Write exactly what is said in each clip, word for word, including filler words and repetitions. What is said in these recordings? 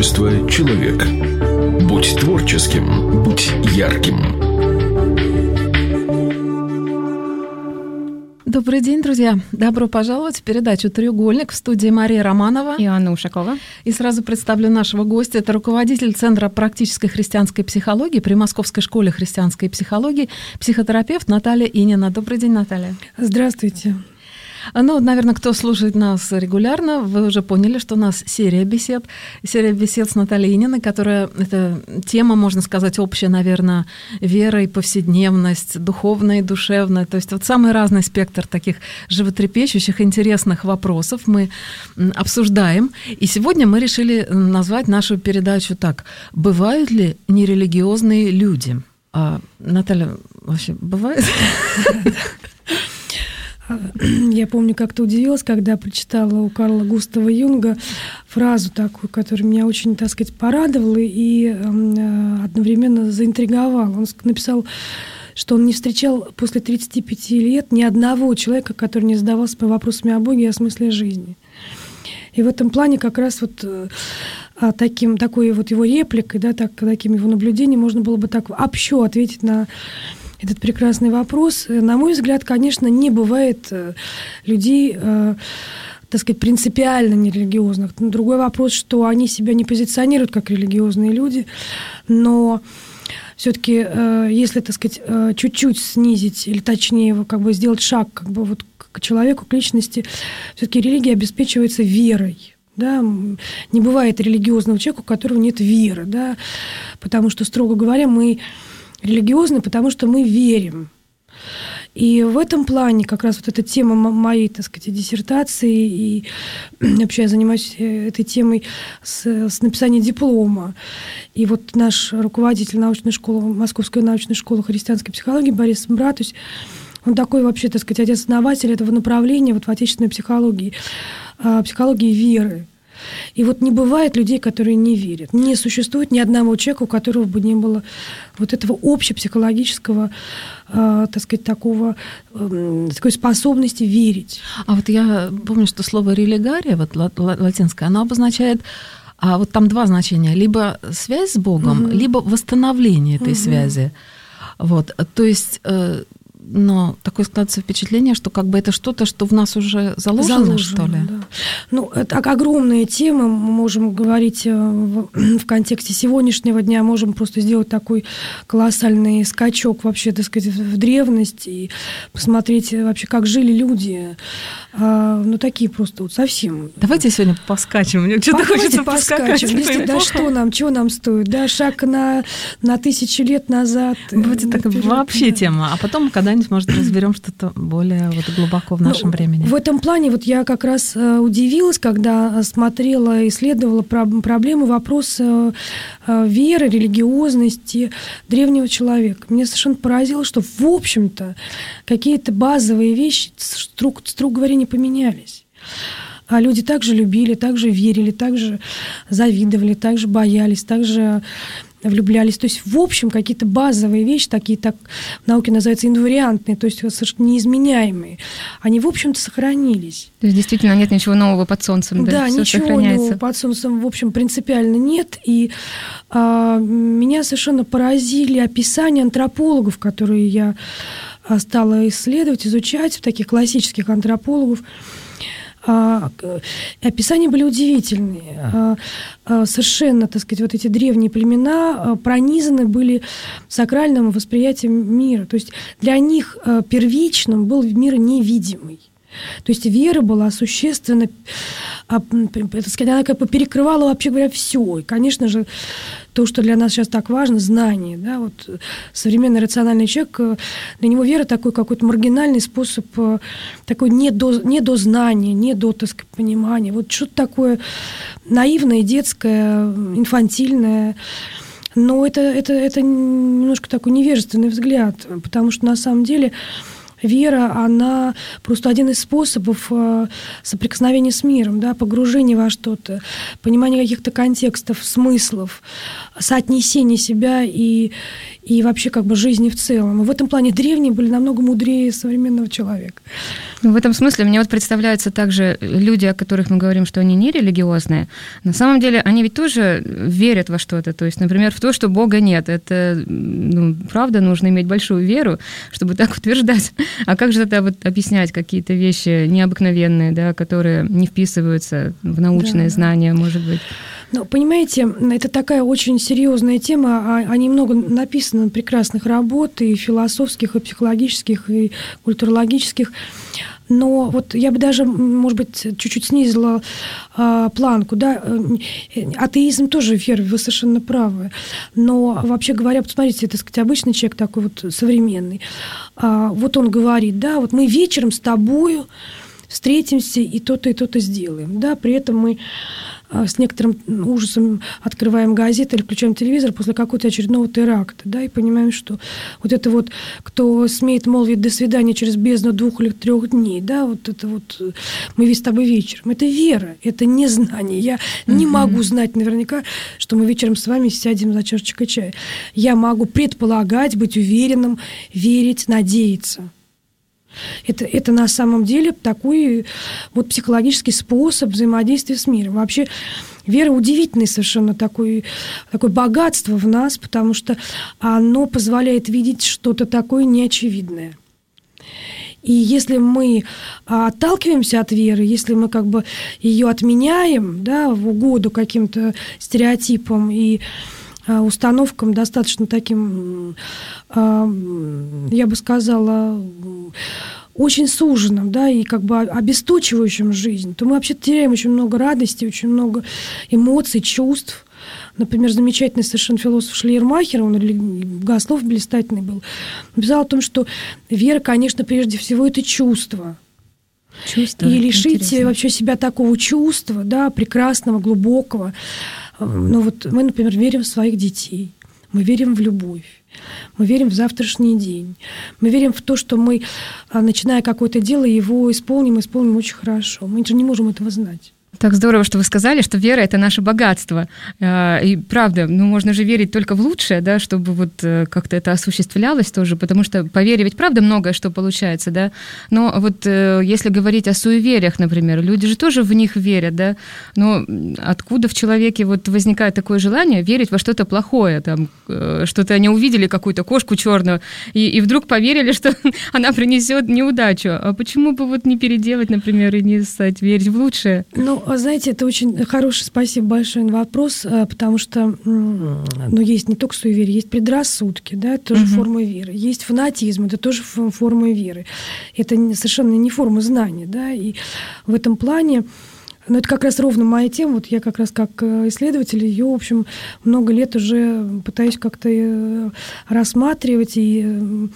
Общество «Человек». Будь творческим, будь ярким. Добрый день, друзья. Добро пожаловать в передачу «Треугольник». В студии Мария Романова и Анна Ушакова. И сразу представлю нашего гостя. Это руководитель Центра практической христианской психологии при Московской школе христианской психологии, психотерапевт Наталья Инина. Добрый день, Наталья. Здравствуйте. Ну, наверное, кто слушает нас регулярно, вы уже поняли, что у нас серия бесед. Серия бесед с Натальей Ининой, которая, эта тема, можно сказать, общая, наверное, вера и повседневность, духовная и душевная. То есть вот самый разный спектр таких животрепещущих, интересных вопросов мы обсуждаем. И сегодня мы решили назвать нашу передачу так: «Бывают ли нерелигиозные люди?» А, Наталья, вообще бывает? Я помню, как-то удивилась, когда прочитала у Карла Густава Юнга фразу такую, которая меня очень, так сказать, порадовала и одновременно заинтриговала. Он написал, что он не встречал после тридцати пяти лет ни одного человека, который не задавался вопросами о Боге и о смысле жизни. И в этом плане как раз вот таким, такой вот его репликой, да, так, таким его наблюдением можно было бы так общо ответить на этот прекрасный вопрос. На мой взгляд, конечно, не бывает людей, э, так сказать, принципиально нерелигиозных. Но другой вопрос, что они себя не позиционируют как религиозные люди, но все-таки, э, если, так сказать, э, чуть-чуть снизить, или точнее, как бы сделать шаг как бы вот к человеку, к личности, все-таки религия обеспечивается верой. Да, не бывает религиозного человека, у которого нет веры, да, потому что, строго говоря, мы религиозны, потому что мы верим. И в этом плане как раз вот эта тема моей, так сказать, диссертации, и вообще я занимаюсь этой темой с, с написанием диплома. И вот наш руководитель научной школы, Московской научной школы христианской психологии Борис Братусь, он такой вообще, так сказать, отец-основатель этого направления вот в отечественной психологии, психологии веры. И вот не бывает людей, которые не верят. Не существует ни одного человека, у которого бы не было вот этого общепсихологического, э, так сказать, такого, э, такой способности верить. А вот я помню, что слово «религария», вот латинское, оно обозначает, а вот там два значения: либо связь с Богом, угу. либо восстановление этой угу. связи. Вот, то есть... Э, Но такое складывается впечатление, что как бы это что-то, что в нас уже заложено, заложено что ли? Да. Ну, это огромная тема. Мы можем говорить в, в контексте сегодняшнего дня, можем просто сделать такой колоссальный скачок вообще, так сказать, в древность и посмотреть вообще, как жили люди. А, ну, такие просто вот совсем. Давайте сегодня поскачем. Мне что-то хочется поскакать. Да что нам, чего нам стоит? Да, шаг на, на тысячи лет назад. Давайте так вообще да. тема. А потом, когда может, разберем что-то более вот глубоко в нашем ну, времени. В этом плане вот я как раз удивилась, когда смотрела, исследовала проблему, вопрос веры, религиозности древнего человека. Меня совершенно поразило, что, в общем-то, какие-то базовые вещи, строго, строго говоря, не поменялись. А люди также любили, также верили, также завидовали, также боялись, также влюблялись. То есть, в общем, какие-то базовые вещи, такие, так в науке называются инвариантные, то есть совершенно неизменяемые, они, в общем-то, сохранились. То есть, действительно, нет ничего нового под солнцем, да? Да, всё ничего сохраняется. Нового под солнцем, в общем, принципиально нет. И а, меня совершенно поразили описания антропологов, которые я стала исследовать, изучать, таких классических антропологов. Описания были удивительные. Совершенно, так сказать, вот эти древние племена пронизаны были сакральным восприятием мира. То есть для них первичным был мир невидимый. То есть вера была существенно, так сказать, она как бы перекрывала, вообще говоря, все. И, конечно же, то, что для нас сейчас так важно, знание. Да? Вот современный рациональный человек, для него вера такой какой-то маргинальный способ, такой недознания, недо, так сказать, понимания. Вот что-то такое наивное, детское, инфантильное. Но это, это, это немножко такой невежественный взгляд, потому что на самом деле вера, она просто один из способов соприкосновения с миром, да, погружения во что-то, понимания каких-то контекстов, смыслов, соотнесения себя и, и вообще как бы жизни в целом. И в этом плане древние были намного мудрее современного человека. В этом смысле мне вот представляются также люди, о которых мы говорим, что они не религиозные. На самом деле они ведь тоже верят во что-то. То есть, например, в то, что Бога нет. Это, ну, правда, нужно иметь большую веру, чтобы так утверждать. А как же тогда вот объяснять какие-то вещи необыкновенные, да, которые не вписываются в научные да, знания, может быть? Ну, понимаете, это такая очень серьезная тема, о ней много написано прекрасных работ, и философских, и психологических, и культурологических. Но вот я бы даже, может быть, чуть-чуть снизила а, планку. Да? Атеизм тоже вера, вы совершенно правы. Но вообще говоря, посмотрите, так сказать, обычный человек такой вот современный. А, вот он говорит, да, вот мы вечером с тобою встретимся и то-то, и то-то сделаем. Да? При этом мы с некоторым ужасом открываем газеты или включаем телевизор после какого-то очередного теракта, да, и понимаем, что вот это вот, кто смеет молвить «до свидания» через бездну двух или трех дней, да, вот это вот мы ведь с тобой вечером. Это вера, это не знание. Я mm-hmm. не могу знать наверняка, что мы вечером с вами сядем за чашечкой чая. Я могу предполагать, быть уверенным, верить, надеяться. Это, это на самом деле такой вот психологический способ взаимодействия с миром. Вообще вера удивительное совершенно такое, такое богатство в нас, потому что оно позволяет видеть что-то такое неочевидное. И если мы отталкиваемся от веры, если мы как бы ее отменяем, да, в угоду каким-то стереотипам и установкам достаточно таким, я бы сказала, очень суженным, да, и как бы обесточивающим жизнь, то мы вообще теряем очень много радости, очень много эмоций, чувств. Например, замечательный совершенно философ Шлейермахер, он богослов блистательный был, написал о том, что вера, конечно, прежде всего это чувство. Чувство. И лишить интересно. Вообще себя такого чувства, да, прекрасного, глубокого. Ну вот мы, например, верим в своих детей, мы верим в любовь, мы верим в завтрашний день, мы верим в то, что мы, начиная какое-то дело, его исполним, исполним очень хорошо. Мы же не можем этого знать. Так здорово, что вы сказали, что вера – это наше богатство. И правда, ну можно же верить только в лучшее, да, чтобы вот как-то это осуществлялось тоже, потому что по вере ведь правда многое что получается, да. Но вот если говорить о суевериях, например, люди же тоже в них верят, да. Но откуда в человеке вот возникает такое желание верить во что-то плохое, там, что-то они увидели какую-то кошку черную и, и вдруг поверили, что она принесет неудачу. А почему бы вот не переделать, например, и не стать верить в лучшее? Ну, знаете, это очень хороший, спасибо большое вопрос, потому что, ну, есть не только суеверие, есть предрассудки, да, это тоже uh-huh. форма веры, есть фанатизм, это тоже форма веры, это совершенно не форма знания, да, и в этом плане, ну, это как раз ровно моя тема, вот я как раз как исследователь ее, в общем, много лет уже пытаюсь как-то рассматривать, и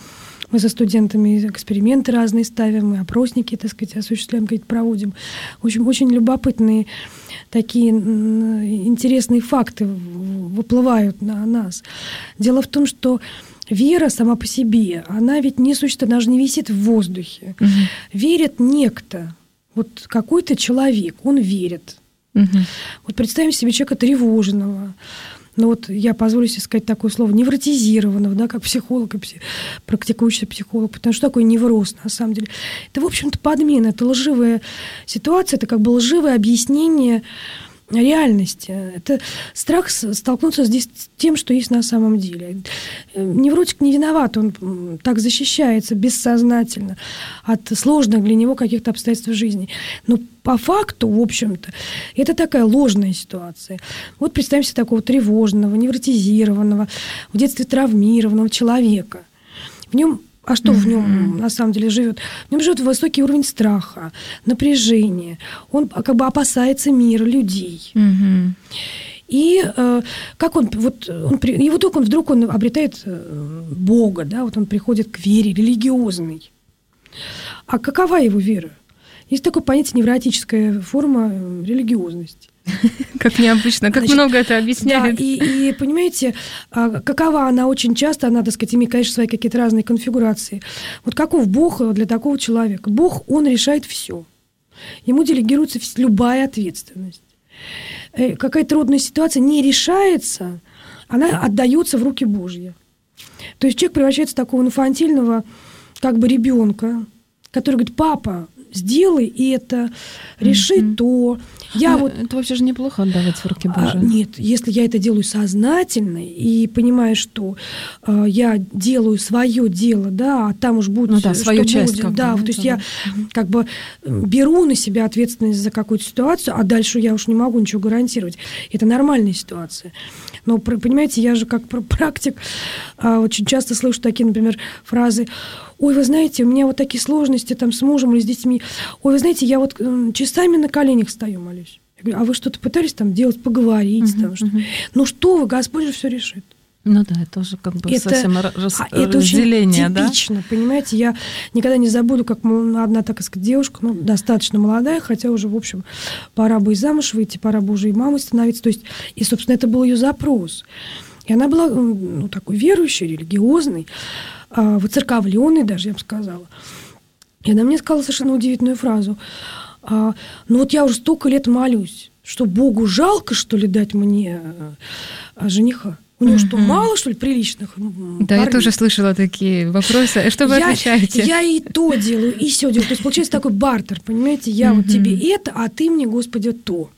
мы со студентами эксперименты разные ставим, мы опросники, так сказать, осуществляем, какие-то проводим. В общем, очень любопытные такие интересные факты выплывают на нас. Дело в том, что вера сама по себе, она ведь не существует, она же не висит в воздухе. Угу. Верит некто, вот какой-то человек, он верит. Угу. Вот представим себе человека тревожного, ну вот я позволю себе сказать такое слово, невротизированного, да, как психолог и пси- практикующий психолог, потому что такое невроз на самом деле. Это, в общем-то, подмена, это лживая ситуация, это как бы лживое объяснение реальности. Это страх столкнуться здесь с тем, что есть на самом деле. Невротик не виноват, он так защищается бессознательно от сложных для него каких-то обстоятельств жизни. Но по факту, в общем-то, это такая ложная ситуация. Вот представим себе такого тревожного, невротизированного, в детстве травмированного человека. В нем А что mm-hmm. в нем на самом деле живет? В нем живет высокий уровень страха, напряжения. Он как бы опасается мира, людей. Mm-hmm. И э, как он, вот, он, и вот он вдруг он обретает Бога, да, вот он приходит к вере религиозной. А какова его вера? Есть такое понятие невротическая форма религиозности. Как необычно, как Значит, много это объясняет. Да, и, и, понимаете, какова она очень часто, она, так сказать, имеет, конечно, свои какие-то разные конфигурации. Вот каков Бог для такого человека? Бог, он решает все. Ему делегируется любая ответственность. Какая-то трудная ситуация не решается, она отдается в руки Божьи. То есть человек превращается в такого инфантильного как бы ребенка, который говорит: папа, сделай это, реши mm-hmm. то. Я а вот... Это вообще же неплохо отдавать в руки Божьи. А, нет, если я это делаю сознательно и понимаю, что а, я делаю свое дело, да, а там уж будет, ну, да, свою что часть, будет. Как да, бы, вот, то есть я mm-hmm. как бы беру на себя ответственность за какую-то ситуацию, а дальше я уж не могу ничего гарантировать. Это нормальная ситуация. Но, понимаете, я же как практик а, очень часто слышу такие, например, фразы: ой, вы знаете, у меня вот такие сложности там с мужем или с детьми. Ой, вы знаете, я вот часами на коленях стою, молюсь. Я говорю: а вы что-то пытались там делать, поговорить? Uh-huh, там, что? Uh-huh. Ну что вы, Господь же все решит. Ну да, это уже как бы это, совсем раз, а это разделение, очень типично, да? Понимаете, я никогда не забуду, как одна, так сказать, девушка, ну, достаточно молодая, хотя уже, в общем, пора бы и замуж выйти, пора бы уже и мамой становиться. То есть, и, собственно, это был ее запрос. И она была, ну, такой верующей, религиозной, воцерковленной даже, я бы сказала. И она мне сказала совершенно удивительную фразу: а, ну вот я уже столько лет молюсь, что Богу жалко, что ли, дать мне а, жениха? У него mm-hmm. что, мало, что ли, приличных Да, парней? Я тоже слышала такие вопросы. Что вы я, отвечаете? Я и то делаю, и все делаю. То есть получается такой бартер, понимаете? Я mm-hmm. вот тебе это, а ты мне, Господи, то.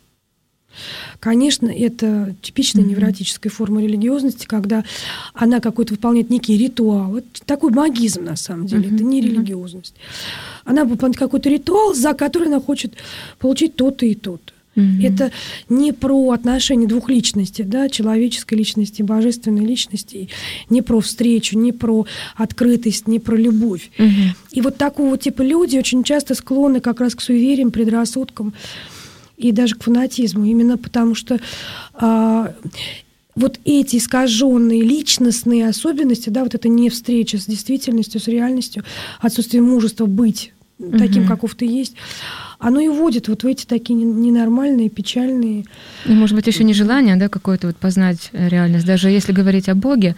Конечно, это типичная mm-hmm. невротическая форма религиозности, когда она какой-то выполняет некий ритуал. Это такой магизм, на самом деле, mm-hmm. это не религиозность. Она выполняет какой-то ритуал, за который она хочет получить то-то и то-то. Mm-hmm. Это не про отношения двух личностей, да, человеческой личности, божественной личности, не про встречу, не про открытость, не про любовь. Mm-hmm. И вот такого типа люди очень часто склонны как раз к суевериям, предрассудкам и даже к фанатизму, именно потому что а, вот эти искаженные личностные особенности, да, вот это не встреча с действительностью, с реальностью, отсутствие мужества быть mm-hmm. таким, каков ты есть, оно и вводит вот в эти такие ненормальные, печальные... И, может быть, еще нежелание, да, какое-то вот познать реальность. Даже если говорить о Боге,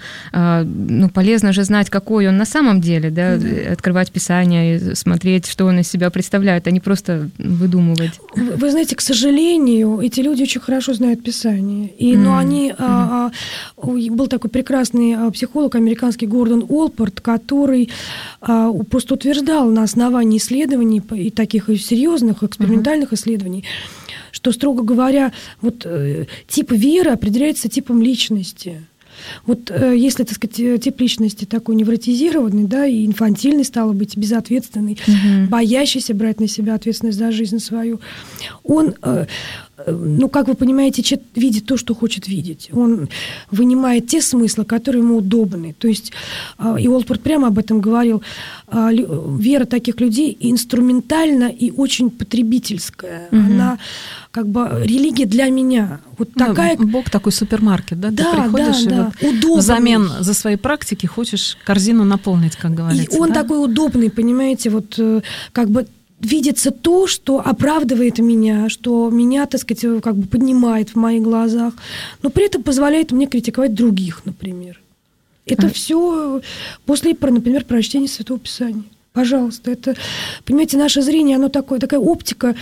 ну, полезно же знать, какой Он на самом деле, да, да. Открывать Писание и смотреть, что Он из себя представляет, а не просто выдумывать. Вы, вы знаете, к сожалению, эти люди очень хорошо знают Писание. И, mm. Но они... Mm. А, а, был такой прекрасный психолог американский Гордон Олпорт, который а, просто утверждал на основании исследований, и таких и серьезных, экспериментальных uh-huh. исследований, что, строго говоря, вот э, тип веры определяется типом личности. Вот э, если, так сказать, тип личности такой невротизированный, да, и инфантильный, стало быть, безответственный, uh-huh. боящийся брать на себя ответственность за жизнь свою, он, э, ну, как вы понимаете, чит, видит то, что хочет видеть. Он вынимает те смыслы, которые ему удобны. То есть, э, и Олпорт прямо об этом говорил, э, вера таких людей инструментальна и очень потребительская. Uh-huh. Она как бы религия для меня. Вот такая... Ну, Бог такой супермаркет, да? Да, ты приходишь да, и да. вот удобный. Взамен за свои практики хочешь корзину наполнить, как говорится. И он да? такой удобный, понимаете, вот как бы видится то, что оправдывает меня, что меня, так сказать, как бы поднимает в моих глазах, но при этом позволяет мне критиковать других, например. Это а... все после, например, прочтения Святого Писания. Пожалуйста, это, понимаете, наше зрение, оно такое, такая оптика,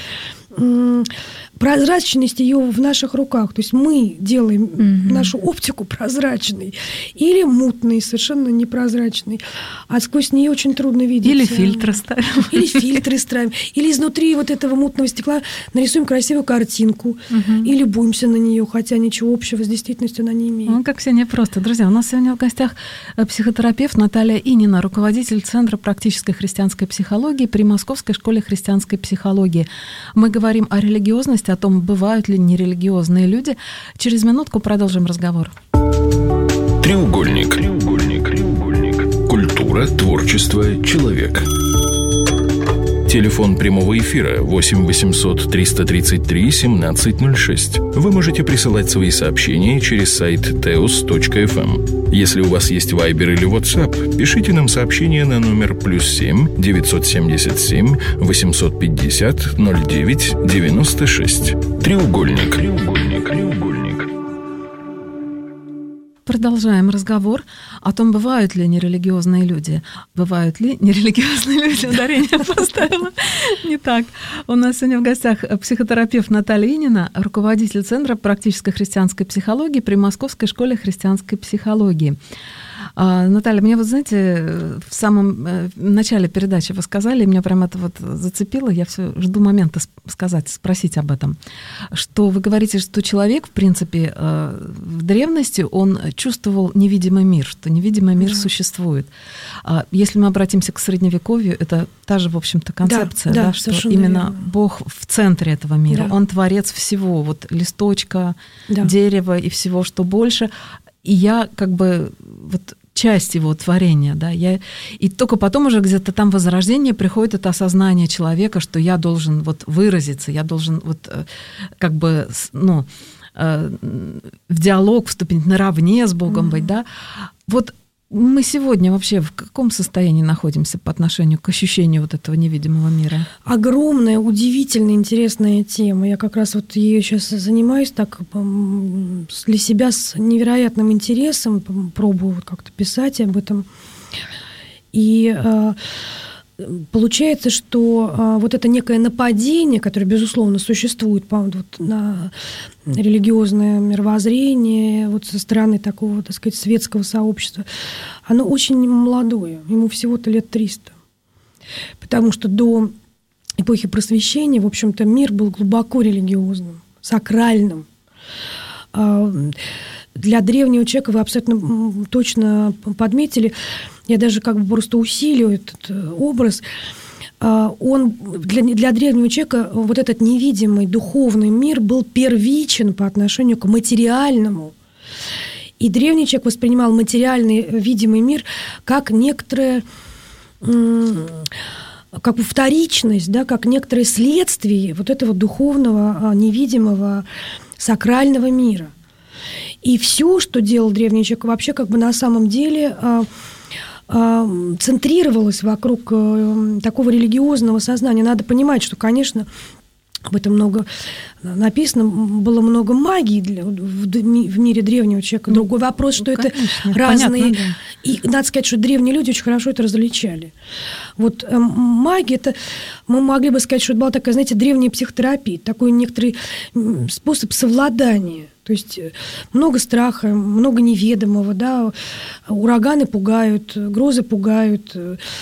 прозрачность ее в наших руках. То есть мы делаем mm-hmm. нашу оптику прозрачной или мутной, совершенно непрозрачной. А сквозь нее очень трудно видеть. Или фильтры ставим. Или фильтры ставим. Или изнутри вот этого мутного стекла нарисуем красивую картинку mm-hmm. и любуемся на нее, хотя ничего общего с действительностью она не имеет. Ну, как все непросто. Друзья, у нас сегодня в гостях психотерапевт Наталья Инина, руководитель Центра практической христианской психологии при Московской школе христианской психологии. Мы говорим о религиозности, о том, бывают ли нерелигиозные люди. Через минутку продолжим разговор. Треугольник. Треугольник. Треугольник. Культура, творчество, человек. Телефон прямого эфира восемь восемьсот триста тридцать три семнадцать ноль шесть. Вы можете присылать свои сообщения через сайт теос точка эф эм. Если у вас есть Viber или WhatsApp, пишите нам сообщение на номер плюс семь девятьсот семьдесят семь восемьсот пятьдесят ноль девять девяносто шесть. Треугольник. Треугольник. Треугольник. Продолжаем разговор о том, бывают ли нерелигиозные люди. Бывают ли нерелигиозные люди? Ударение поставила не так. У нас сегодня в гостях психотерапевт Наталья Инина, руководитель Центра практической христианской психологии при Московской школе христианской психологии. Наталья, мне вот, знаете, в самом начале передачи вы сказали, и меня прям это вот зацепило, я все жду момента сказать, спросить об этом, что вы говорите, что человек, в принципе, в древности, он чувствовал невидимый мир, что невидимый мир да. существует. Если мы обратимся к Средневековью, это та же, в общем-то, концепция, да, да, да, что именно верно. Бог в центре этого мира, да. Он творец всего, вот листочка, да. дерева и всего, что больше. И я как бы вот часть его творения, да, я, и только потом уже где-то там в возрождении приходит это осознание человека, что я должен вот выразиться, я должен вот как бы, ну, в диалог вступить, наравне с Богом mm-hmm. быть, да. Вот мы сегодня вообще в каком состоянии находимся по отношению к ощущению вот этого невидимого мира? Огромная, удивительно интересная тема. Я как раз вот ею сейчас занимаюсь так для себя с невероятным интересом, пробую вот как-то писать об этом. И получается, что вот это некое нападение, которое, безусловно, существует вот на религиозное мировоззрение вот со стороны такого, так сказать, светского сообщества, оно очень молодое, ему всего-то лет триста. Потому что до эпохи Просвещения, в общем-то, мир был глубоко религиозным, сакральным. Для древнего человека, вы абсолютно точно подметили, я даже как бы просто усилию этот образ, он для, для древнего человека вот этот невидимый духовный мир был первичен по отношению к материальному. И древний человек воспринимал материальный видимый мир как некоторое, как бы вторичность, да, как некоторое следствие вот этого духовного, невидимого, сакрального мира. И все, что делал древний человек, вообще как бы на самом деле центрировалось вокруг такого религиозного сознания. Надо понимать, что, конечно, об этом много написано, было много магии для, в, в мире древнего человека. Другой вопрос, что ну, это конечно, разные... Понятно, да. И надо сказать, что древние люди очень хорошо это различали. Вот э, магия, это, мы могли бы сказать, что это была такая, знаете, древняя психотерапия, такой некоторый способ совладания. То есть много страха, много неведомого, да, ураганы пугают, грозы пугают,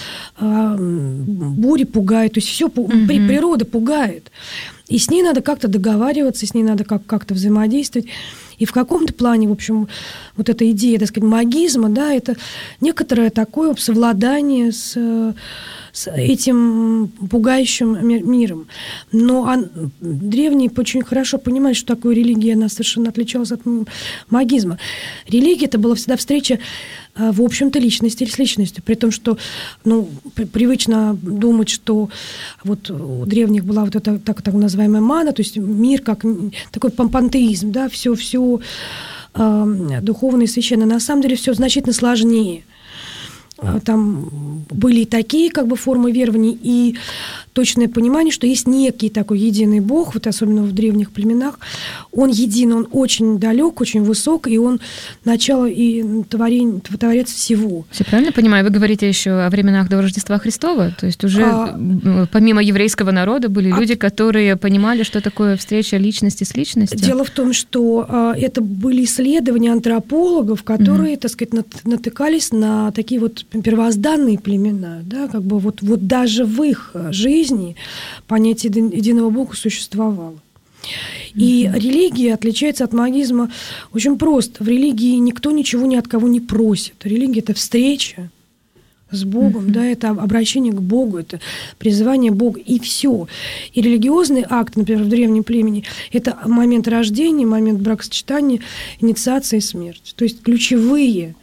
бури пугают, то есть все mm-hmm. природа пугает. И с ней надо как-то договариваться, с ней надо как- как-то взаимодействовать. И в каком-то плане, в общем, вот эта идея, так сказать, магизма, да, это некоторое такое совладание с, с этим пугающим миром. Но он, древние очень хорошо понимают, что такое религия, она совершенно отличалась от магизма. Религия – это была всегда встреча, в общем-то, личности с личностью, при том, что ну, привычно думать, что вот у древних была вот эта так, так называемая мана, то есть мир как такой пантеизм, да, все, все э, духовное и священное. На самом деле все значительно сложнее. Там были и такие как бы формы верований, и точное понимание, что есть некий такой единый Бог, вот особенно в древних племенах, он един, он очень далек, очень высок, и он начало и творение, творец всего. Все правильно понимаю? Вы говорите еще о временах до Рождества Христова? То есть уже а, помимо еврейского народа были а, люди, которые понимали, что такое встреча личности с личностью? Дело в том, что а, это были исследования антропологов, которые, mm-hmm. так сказать, натыкались на такие вот первозданные племена, да, как бы вот, вот даже в их жизни понятие единого Бога существовало. И mm-hmm. религия отличается от магизма очень просто. В религии никто ничего ни от кого не просит. Религия – это встреча с Богом, mm-hmm. да, это обращение к Богу, это призывание Бога, и все. И религиозный акт, например, в древнем племени – это момент рождения, момент бракосочетания, инициации и смерти. То есть ключевые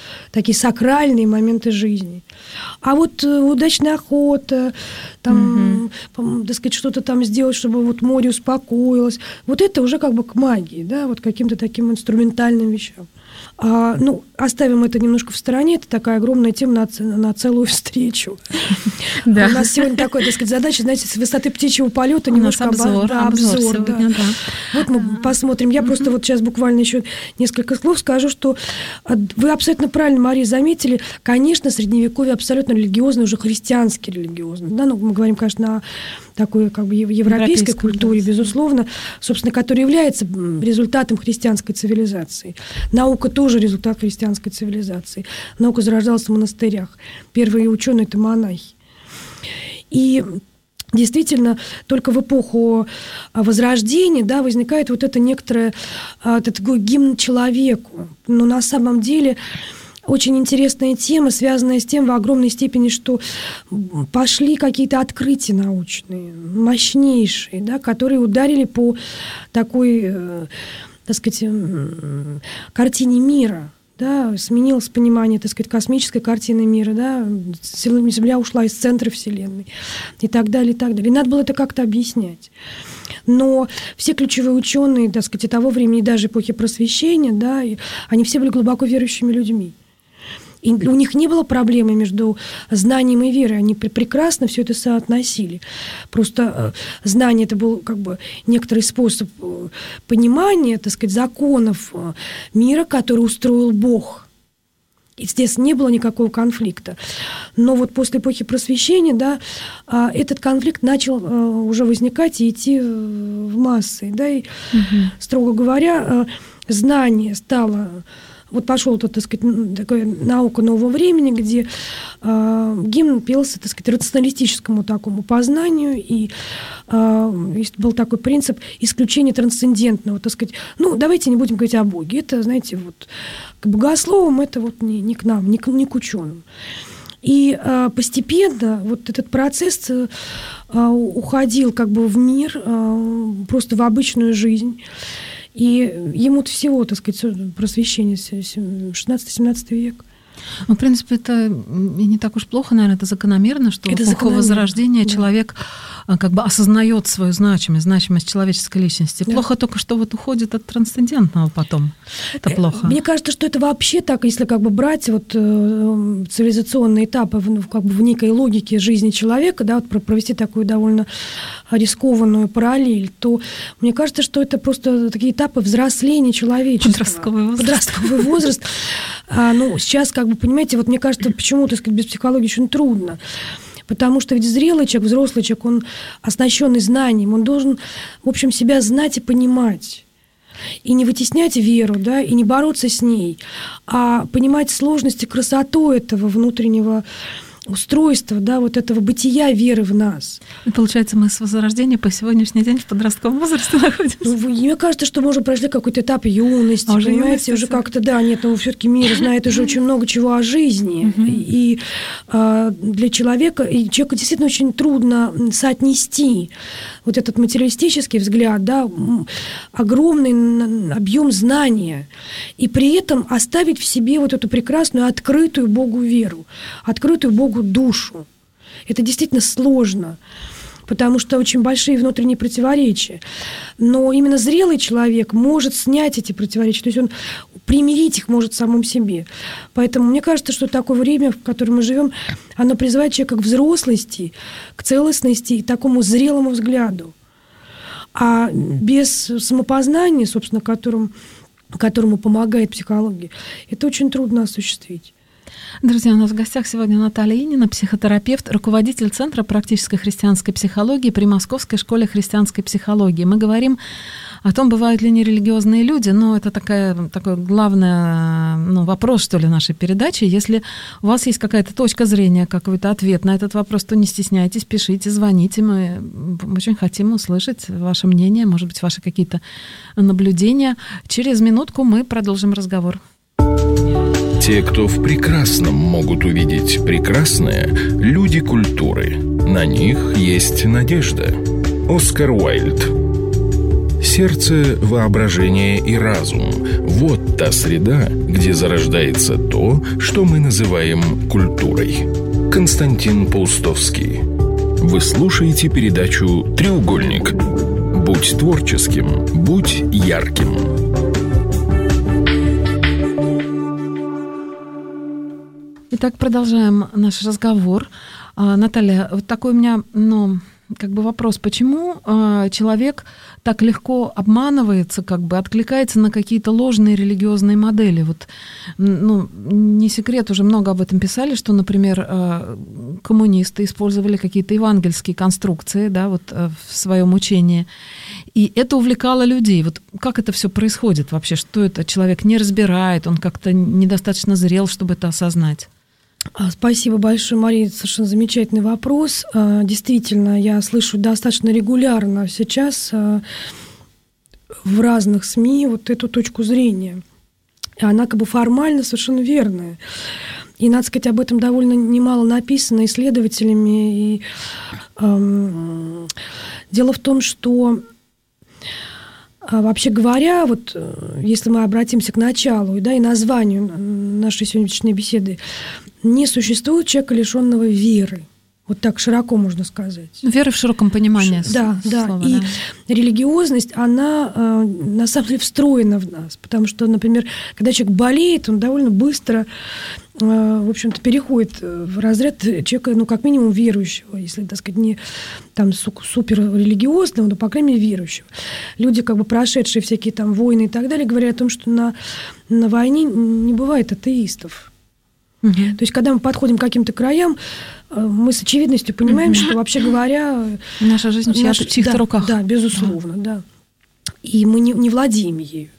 такие сакральные моменты жизни. А вот удачная охота, там, угу. так сказать, что-то там сделать, чтобы вот море успокоилось, вот это уже как бы к магии, да, вот каким-то таким инструментальным вещам. А, ну, оставим это немножко в стороне, это такая огромная тема на, на целую встречу. Да. У нас сегодня такая, так сказать, задача, знаете, с высоты птичьего полета немножко обзор, да, обзор, обзор сегодня, да. Да. Вот мы посмотрим. Я mm-hmm. просто вот сейчас буквально еще несколько слов скажу, что вы абсолютно правильно, Мария, заметили, конечно, средневековье абсолютно религиозное, уже христиански религиозное. Да, ну, мы говорим, конечно, о такой как бы европейской культуре, безусловно, собственно, которая является результатом христианской цивилизации. Наука тоже результат христианской цивилизации. Наука зарождалась в монастырях. Первые ученые – это монахи. И действительно, только в эпоху Возрождения, да, возникает вот это некоторое, это такой гимн человеку. Но на самом деле очень интересная тема, связанная с тем в огромной степени, что пошли какие-то открытия научные, мощнейшие, да, которые ударили по такой, так сказать, картине мира. Да, сменилось понимание, так сказать, космической картины мира, да, Земля ушла из центра Вселенной и так далее, и так далее. И надо было это как-то объяснять. Но все ключевые ученые, так сказать, того времени, даже эпохи Просвещения, да, они все были глубоко верующими людьми. И у них не было проблемы между знанием и верой, они прекрасно все это соотносили. Просто знание – это был как бы некоторый способ понимания, так сказать, законов мира, который устроил Бог. И здесь не было никакого конфликта. Но вот после эпохи Просвещения, да, этот конфликт начал уже возникать и идти в массы. Да, и, угу. строго говоря, знание стало... Вот пошел, так сказать, такая наука нового времени, где э, гимн пелся, так сказать, рационалистическому такому познанию, и э, был такой принцип исключения трансцендентного, так сказать. Ну, давайте не будем говорить о Боге. Это, знаете, вот к богословам это вот не, не к нам, не к, не к ученым. И э, постепенно вот этот процесс э, уходил как бы в мир, э, просто в обычную жизнь. И ему-то всего, так сказать, просвещение шестнадцатый-семнадцатый век. Ну, в принципе, это и не так уж плохо, наверное, это закономерно, что это в эпоху Возрождения да. человек как бы осознает свою значимость, значимость человеческой личности. Да. Плохо только, что вот уходит от трансцендентного потом. Это плохо. Мне кажется, что это вообще так, если как бы брать вот цивилизационные этапы в, как бы в некой логике жизни человека, да, вот провести такую довольно рискованную параллель, то мне кажется, что это просто такие этапы взросления человечества. Подростковый возраст. Подростковый возраст. А, ну, сейчас, как бы, понимаете, вот мне кажется, почему, так сказать, без психологии очень трудно. Потому что ведь зрелый человек, взрослый человек, он оснащенный знанием, он должен, в общем, себя знать и понимать. И не вытеснять веру, да, и не бороться с ней, а понимать сложность и красоту этого внутреннего устройства, да, вот этого бытия веры в нас. И получается, мы с Возрождения по сегодняшний день в подростковом возрасте находимся. Ну, мне кажется, что мы уже прошли какой-то этап юности, а уже понимаете, юности, уже как-то, да, нет, но все-таки мир знает уже очень много чего о жизни, угу. и а, для человека, и человеку действительно очень трудно соотнести вот этот материалистический взгляд, да, огромный объем знания, и при этом оставить в себе вот эту прекрасную, открытую Богу веру, открытую Богу душу. Это действительно сложно, потому что очень большие внутренние противоречия. Но именно зрелый человек может снять эти противоречия, то есть он примирить их может в самом себе. Поэтому мне кажется, что такое время, в котором мы живем, оно призывает человека к взрослости, к целостности и такому зрелому взгляду. А без самопознания, собственно, которым, которому помогает психология, это очень трудно осуществить. Друзья, у нас в гостях сегодня Наталья Инина, психотерапевт, руководитель Центра практической христианской психологии при Московской школе христианской психологии. Мы говорим о том, бывают ли нерелигиозные люди, но это такая, такой главный ну, вопрос, что ли, нашей передачи. Если у вас есть какая-то точка зрения, какой-то ответ на этот вопрос, то не стесняйтесь, пишите, звоните. Мы очень хотим услышать ваше мнение, может быть, ваши какие-то наблюдения. Через минутку мы продолжим разговор. Те, кто в прекрасном могут увидеть прекрасное, люди культуры. На них есть надежда. Оскар Уайльд. Сердце, воображение и разум – вот та среда, где зарождается то, что мы называем культурой. Константин Паустовский. Вы слушаете передачу «Треугольник». Будь творческим, будь ярким. Итак, продолжаем наш разговор. Наталья, вот такой у меня, ну, как бы вопрос. Почему человек так легко обманывается, как бы откликается на какие-то ложные религиозные модели? Вот, ну, не секрет, уже много об этом писали, что, например, коммунисты использовали какие-то евангельские конструкции, да, вот в своем учении. И это увлекало людей. Вот как это все происходит вообще? Что это? Человек не разбирает, он как-то недостаточно зрел, чтобы это осознать. Спасибо большое, Мария, совершенно замечательный вопрос. Действительно, я слышу достаточно регулярно сейчас в разных СМИ вот эту точку зрения. Она как бы формально совершенно верная. И, надо сказать, об этом довольно немало написано исследователями. И, эм, дело в том, что вообще говоря, вот если мы обратимся к началу, да, и названию нашей сегодняшней беседы, не существует человека, лишенного веры. Вот так широко можно сказать. Веры в широком понимании. Да, да. Слова, и да. Религиозность, она на самом деле встроена в нас. Потому что, например, когда человек болеет, он довольно быстро, в общем-то, переходит в разряд человека, ну, как минимум, верующего. Если, так сказать, не там суперрелигиозного, но, по крайней мере, верующего. Люди, как бы прошедшие всякие там войны и так далее, говорят о том, что на, на войне не бывает атеистов. Угу. То есть, когда мы подходим к каким-то краям, мы с очевидностью понимаем, угу. что, вообще говоря... Наша жизнь в наша, чьих-то да, руках. Да, безусловно, да. да. И мы не, не владеем ею.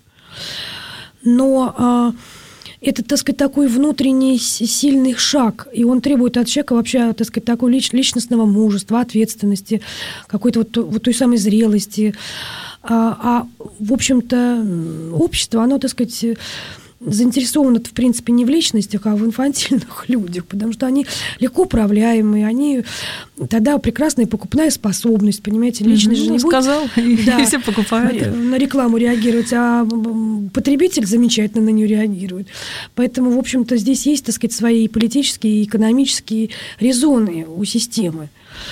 Но а, это, так сказать, такой внутренний сильный шаг, и он требует от человека вообще, так сказать, такой лич, личностного мужества, ответственности, какой-то вот, вот той самой зрелости. А, а, в общем-то, общество, оно, так сказать... заинтересованы, в принципе, не в личностях, а в инфантильных людях, потому что они легко управляемые, они тогда прекрасная покупная способность, понимаете, личность mm-hmm. же не будет... Сказал, да, и все покупают. На рекламу реагировать, а потребитель замечательно на нее реагирует. Поэтому, в общем-то, здесь есть, так сказать, свои политические и экономические резоны у системы.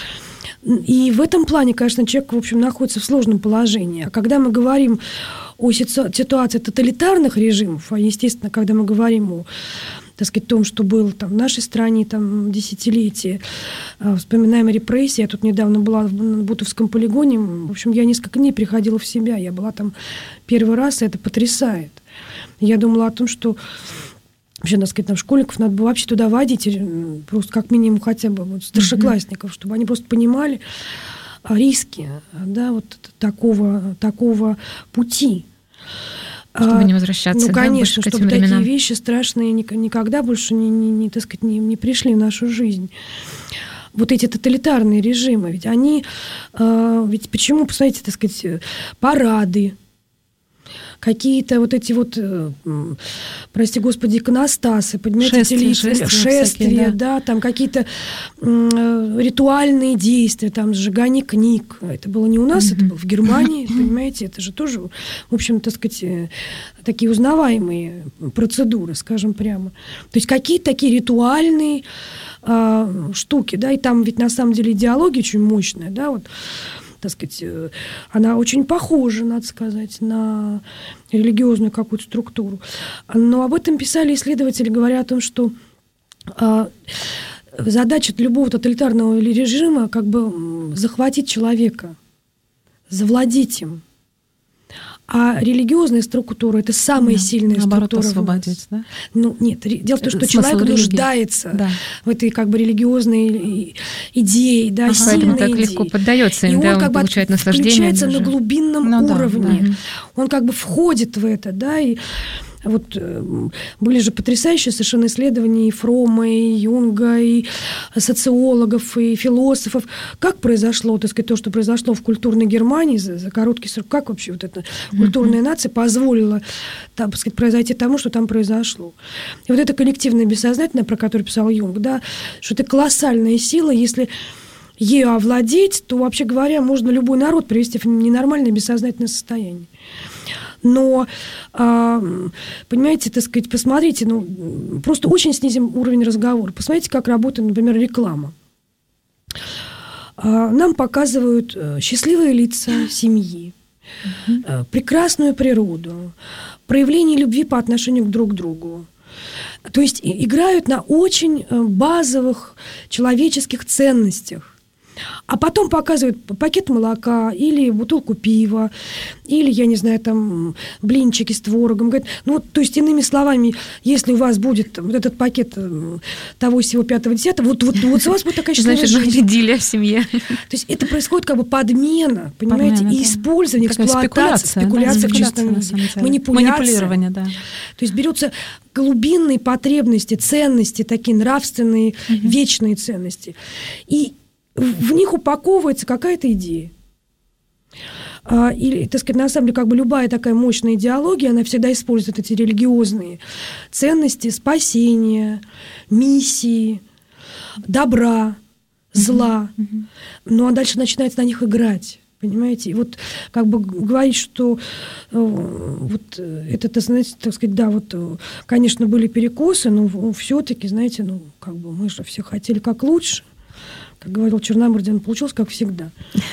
И в этом плане, конечно, человек, в общем, находится в сложном положении. А когда мы говорим о ситуации тоталитарных режимов, а, естественно, когда мы говорим о, так сказать, том, что было там в нашей стране там, десятилетия, вспоминаем репрессии. Я тут недавно была на Бутовском полигоне. В общем, я несколько дней приходила в себя. Я была там первый раз, и это потрясает. Я думала о том, что вообще, надо сказать, нам школьников надо было вообще туда водить, просто как минимум хотя бы вот, старшеклассников, mm-hmm. чтобы они просто понимали риски, да, вот такого, такого пути. Чтобы не возвращаться, ну, конечно, да, чтобы такие временам. Вещи страшные никогда больше не, не, не, так сказать, не, не пришли в нашу жизнь. Вот эти тоталитарные режимы, ведь они, э, ведь почему, посмотрите, так сказать, парады, какие-то вот эти вот, прости господи, иконостасы, понимаете, шествия, шествия, шествия всякие, да. да, там какие-то э, ритуальные действия, там сжигание книг. Это было не у нас, mm-hmm. это было в Германии, понимаете, это же тоже, в общем, так сказать, такие узнаваемые процедуры, скажем прямо. То есть какие-то такие ритуальные э, штуки, да, и там ведь на самом деле идеология очень мощная, да, вот, так сказать, она очень похожа, надо сказать, на религиозную какую-то структуру. Но об этом писали исследователи, говоря о том, что э, задача любого тоталитарного режима как бы захватить человека, завладеть им. А религиозная структура – это самая да, сильная наоборот, структура. Освободить, да? Ну, нет, дело в том, что человек религии. нуждается да. в этой как бы религиозной идее, да, ага. сильной так идее. легко поддается им, и да, он, он как получает бы наслаждение. Включается на глубинном ну, уровне. Да, да. Он как бы входит в это, да, и вот были же потрясающие совершенно исследования и Фрома, и Юнга, и социологов, и философов. Как произошло, так сказать, то, что произошло в культурной Германии за, за короткий срок, как вообще вот эта культурная нация позволила, так сказать, произойти тому, что там произошло. И вот это коллективное бессознательное, про которое писал Юнг, да, что это колоссальная сила, если ею овладеть, то, вообще говоря, можно любой народ привести в ненормальное бессознательное состояние. Но, понимаете, так сказать, посмотрите, ну, просто очень снизим уровень разговора. Посмотрите, как работает, например, реклама. Нам показывают счастливые лица семьи, mm-hmm. прекрасную природу, проявление любви по отношению друг к другу. То есть играют на очень базовых человеческих ценностях. А потом показывают пакет молока или бутылку пива, или, я не знаю, там, блинчики с творогом. Говорят, ну, вот, то есть, иными словами, если у вас будет вот этот пакет того всего пятого десятого, вот, вот, вот у вас будет такая счастливая жизнь. Значит, победили в семье. То есть это происходит как бы подмена, понимаете, подмена, и да. экспользование, такая эксплуатация, спекуляция, да, в чистом виде, манипуляция. Манипулирование, да. То есть берутся глубинные потребности, ценности, такие нравственные, угу. вечные ценности, и в них упаковывается какая-то идея. Или, так сказать, на самом деле, как бы любая такая мощная идеология, она всегда использует эти религиозные ценности спасения, миссии, добра, зла. Mm-hmm. Ну, а дальше начинает на них играть. Понимаете? И вот как бы говорить, что э, вот это, знаете, так сказать, да, вот, конечно, были перекосы, но все-таки, знаете, ну, как бы мы же все хотели как лучше. Как говорил Черномырдин, получилось как всегда.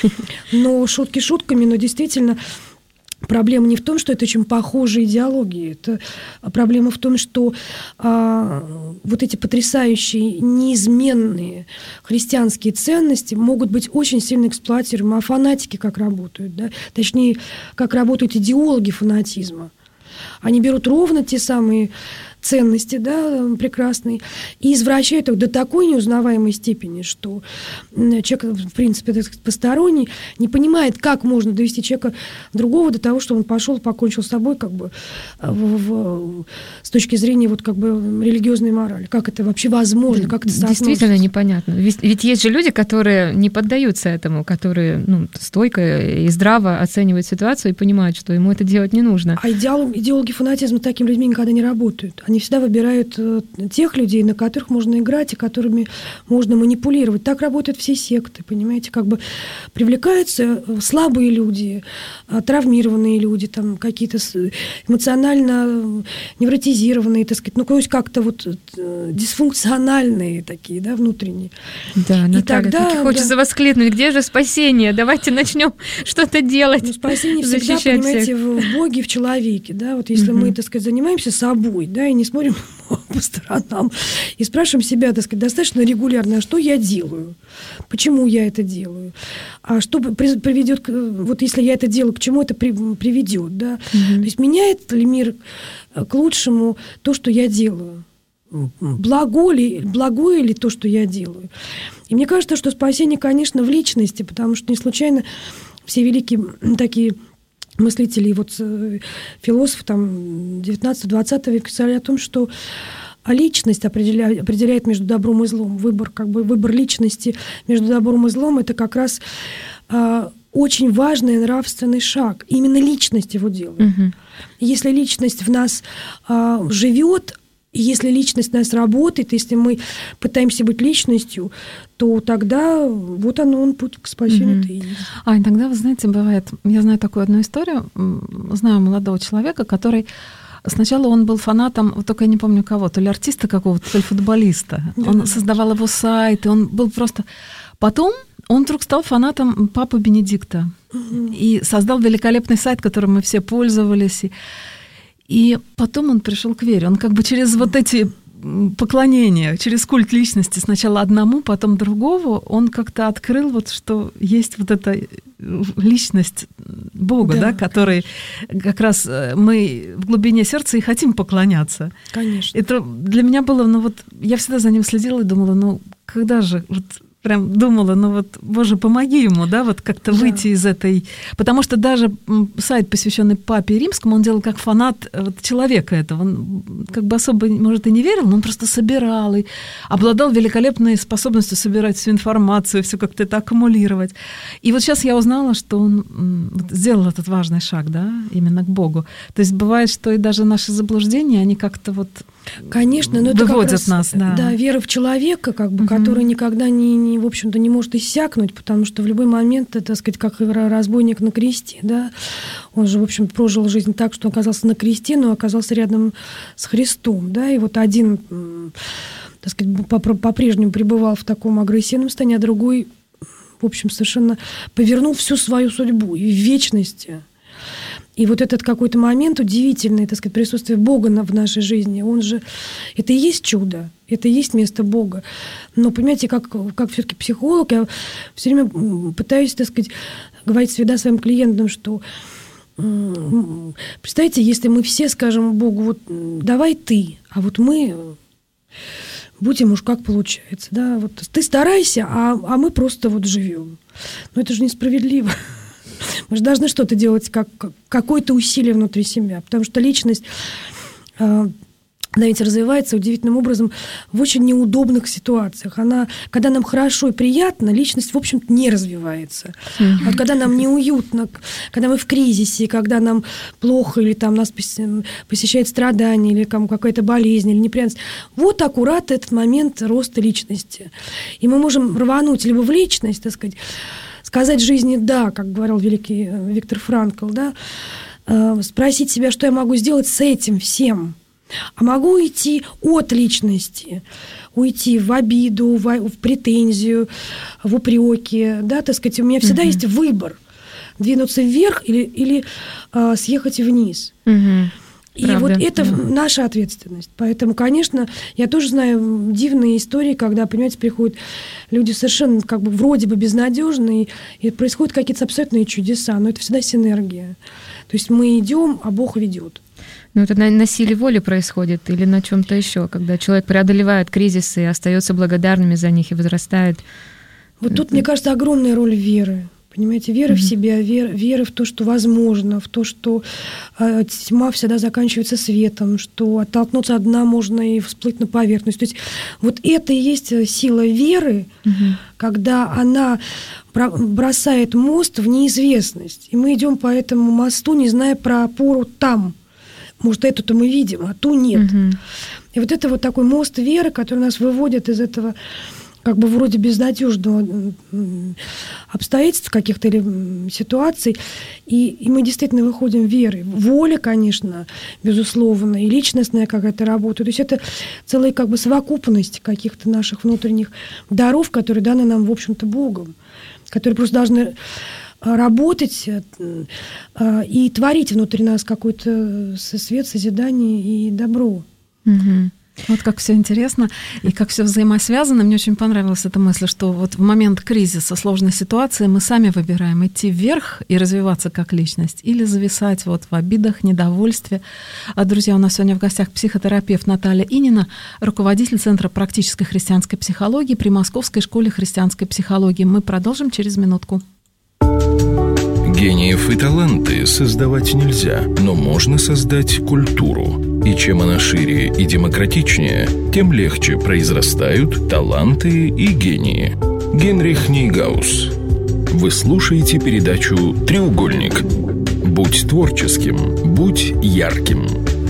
Но шутки шутками, но действительно проблема не в том, что это очень похожие идеологии. Это проблема в том, что а, вот эти потрясающие, неизменные христианские ценности могут быть очень сильно эксплуатируемы. А фанатики как работают, да? Точнее, как работают идеологи фанатизма. Они берут ровно те самые ценности, да, прекрасные, и извращают их до такой неузнаваемой степени, что человек, в принципе, так сказать, посторонний, не понимает, как можно довести человека другого до того, что он пошел, покончил с собой, как бы, в, в, с точки зрения вот, как бы, религиозной морали. Как это вообще возможно, как это соотносится? Действительно непонятно. Ведь, ведь есть же люди, которые не поддаются этому, которые, ну, стойко и здраво оценивают ситуацию и понимают, что ему это делать не нужно. А идеологи, идеологи фанатизма такими людьми никогда не работают. Они всегда выбирают тех людей, на которых можно играть и которыми можно манипулировать. Так работают все секты, понимаете, как бы привлекаются слабые люди, травмированные люди, там какие-то эмоционально невротизированные, так сказать, ну, то есть как-то вот дисфункциональные такие, да, внутренние. Да, Наталья, тогда хочется да, воскликнуть, где же спасение? Давайте начнем что-то делать. Ну, спасение всегда, понимаете, всех. в Боге, в человеке, да, вот если угу. мы, так сказать, занимаемся собой, да, и не смотрим по сторонам и спрашиваем себя, так сказать, достаточно регулярно, а что я делаю, почему я это делаю, а что приведет, вот если я это делаю, к чему это приведет, да, угу. то есть меняет ли мир к лучшему то, что я делаю, благо ли, благое ли то, что я делаю. И мне кажется, что спасение, конечно, в личности, потому что не случайно все великие такие мыслители, вот философы там девятнадцатого-двадцатого века писали о том, что личность определяет, определяет между добром и злом. Выбор, как бы, выбор личности между добром и злом – это как раз а, очень важный нравственный шаг. Именно личность его делает. Угу. Если личность в нас а, живет, если личность в нас работает, если мы пытаемся быть личностью, то тогда вот оно, он путь к спасению. Mm-hmm. А иногда, вы знаете, бывает, я знаю такую одну историю, знаю молодого человека, который сначала он был фанатом, вот только я не помню кого, то ли артиста какого-то, то ли футболиста. Mm-hmm. Он создавал его сайт, и он был просто... Потом он вдруг стал фанатом Папы Бенедикта mm-hmm. и создал великолепный сайт, которым мы все пользовались. И, и потом он пришел к вере. Он как бы через вот эти поклонения, через культ личности, сначала одному, потом другому, он как-то открыл, вот, что есть вот эта личность Бога, да, да, которой как раз мы в глубине сердца и хотим поклоняться. Конечно. Это для меня было, ну вот, я всегда за ним следила и думала, ну когда же... Вот, прям думала, ну вот, Боже, помоги ему, да, вот как-то да. выйти из этой... Потому что даже сайт, посвященный Папе Римскому, он делал как фанат вот, человека этого. Он как бы особо, может, и не верил, но он просто собирал и обладал великолепной способностью собирать всю информацию, все как-то это аккумулировать. И вот сейчас я узнала, что он вот, сделал этот важный шаг, да, именно к Богу. То есть бывает, что и даже наши заблуждения, они как-то вот... Конечно, но это выводят как раз, нас, да. Да, вера в человека, как бы, угу. которая никогда не, не, в общем-то, не может иссякнуть, потому что в любой момент, так сказать, как разбойник на кресте, да, он же, в общем, прожил жизнь так, что оказался на кресте, но оказался рядом с Христом, да, и вот один, так сказать, по-прежнему пребывал в таком агрессивном состоянии, а другой, в общем, совершенно повернул всю свою судьбу и в вечности. И вот этот какой-то момент удивительный, так сказать, присутствие Бога в нашей жизни, он же, это и есть чудо, это и есть место Бога. Но, понимаете, как, как все-таки психолог, я все время пытаюсь, так сказать, говорить всегда своим клиентам, что представьте, если мы все скажем Богу, вот давай ты, а вот мы будем уж как получается, да, вот ты старайся, а, а мы просто вот живем. Но это же несправедливо. Мы же должны что-то делать, как, какое-то усилие внутри себя, потому что личность, э, знаете, развивается удивительным образом в очень неудобных ситуациях. Она, когда нам хорошо и приятно, личность, в общем-то, не развивается. Mm-hmm. А вот когда нам неуютно, когда мы в кризисе, когда нам плохо, или там нас посещает страдание, или там какая-то болезнь, или неприятность, вот аккурат этот момент роста личности. И мы можем рвануть либо в личность, так сказать, сказать жизни «да», как говорил великий Виктор Франкл, да, спросить себя, что я могу сделать с этим всем. А могу уйти от личности, уйти в обиду, в, в претензию, в упреки, да, так сказать, у меня всегда uh-huh. есть выбор, двинуться вверх или, или а, съехать вниз. Uh-huh. И Правда. Вот это uh-huh. наша ответственность. Поэтому, конечно, я тоже знаю дивные истории, когда, понимаете, приходят люди совершенно как бы вроде бы безнадежные, и происходят какие-то абсолютные чудеса, но это всегда синергия. То есть мы идем, а Бог ведет. Ну, это на, на силе воли происходит или на чем-то еще, когда человек преодолевает кризисы и остается благодарными за них и возрастает. Вот это... тут, мне кажется, огромная роль веры. Понимаете, вера mm-hmm. в себя, вера, вера в то, что возможно, в то, что э, тьма всегда заканчивается светом, что оттолкнуться от дна можно и всплыть на поверхность. То есть вот это и есть сила веры, mm-hmm. когда она бросает мост в неизвестность. И мы идем по этому мосту, не зная про опору там. Может, эту-то мы видим, а ту нет. Mm-hmm. И вот это вот такой мост веры, который нас выводит из этого как бы вроде безнадежного обстоятельств каких-то или ситуаций, и, и мы действительно выходим верой. Воля, конечно, безусловно, и личностная какая-то работа. То есть это целая как бы совокупность каких-то наших внутренних даров, которые даны нам, в общем-то, Богом, которые просто должны работать и творить внутри нас какой-то свет, созидание и добро. Угу. Вот как все интересно и как все взаимосвязано. Мне очень понравилась эта мысль, что вот в момент кризиса, сложной ситуации мы сами выбираем идти вверх и развиваться как личность или зависать вот в обидах, недовольстве. А, друзья, у нас сегодня в гостях психотерапевт Наталья Инина, руководитель Центра практической христианской психологии при Московской школе христианской психологии. Мы продолжим через минутку. Гениев и таланты создавать нельзя, но можно создать культуру. И чем она шире и демократичнее, тем легче произрастают таланты и гении. Генрих Нейгаус. Вы слушаете передачу «Треугольник». Будь творческим, будь ярким.